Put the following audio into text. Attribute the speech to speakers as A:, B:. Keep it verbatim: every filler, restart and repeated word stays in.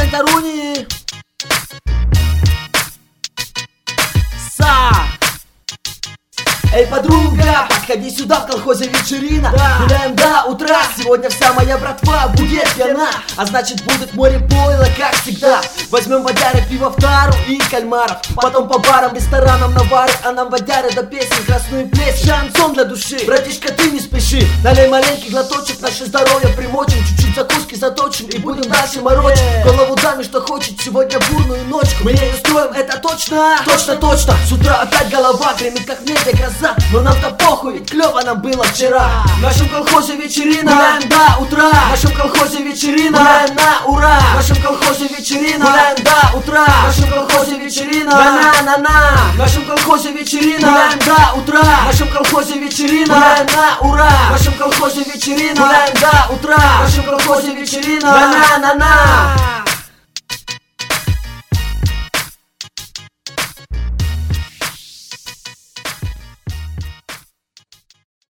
A: Таруни. Са. Эй, подруга, подходи сюда, в колхозе вечерина. Да. Гуляем до утра, сегодня вся моя братва будет пьяна. А значит будет море пойла, как всегда. Возьмем водяры, пиво в тару и кальмаров. Потом по барам, ресторанам на бары. А нам водяры до песен, красную плесень. Шансон для души, братишка, ты не спеши. Налей маленький глоточек, наше здоровье примочим. Чуть-чуть закуски заточим и будем дальше морочить. Голову даме, что хочет, сегодня бурную ночку. Мы ей устроим, это точно, точно, точно. С утра опять голова гремит, как в небе гроза. Но нам-то похуй, ведь клёво нам было вчера. В нашем колхозе вечерина, гуляем до утра. В нашем колхозе вечерина, гуляем на ура. В нашем колхозе вечерина, гуляем до утра. В нашем колхозе вечерина, на-на-на-на. В нашем колхозе вечерина, гуляем до утра. В нашем колхозе вечерина, гуляем на ура. В нашем колхозе вечерина, гуляем до утра. В нашем колхозе вечерина, на-на-на-на.